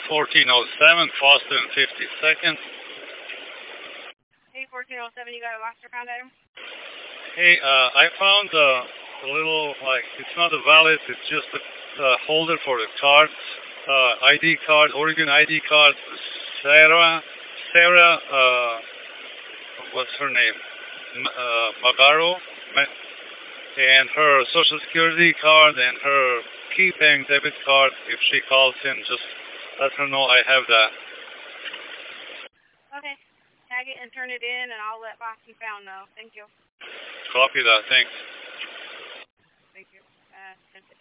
1407, Foster and 52nd. Hey, 1407, you got a lost or found item? Hey, I found a little, like, it's not a wallet, it's just a holder for the cards, ID card, Oregon ID card, Sarah, what's her name? Magaro, and her social security card and her KeyBank debit card. If she calls in, just let her know I have that. Okay. Tag it and turn it in, and I'll let Lost and Found know. Thank you. Copy that. Thanks. Thank you.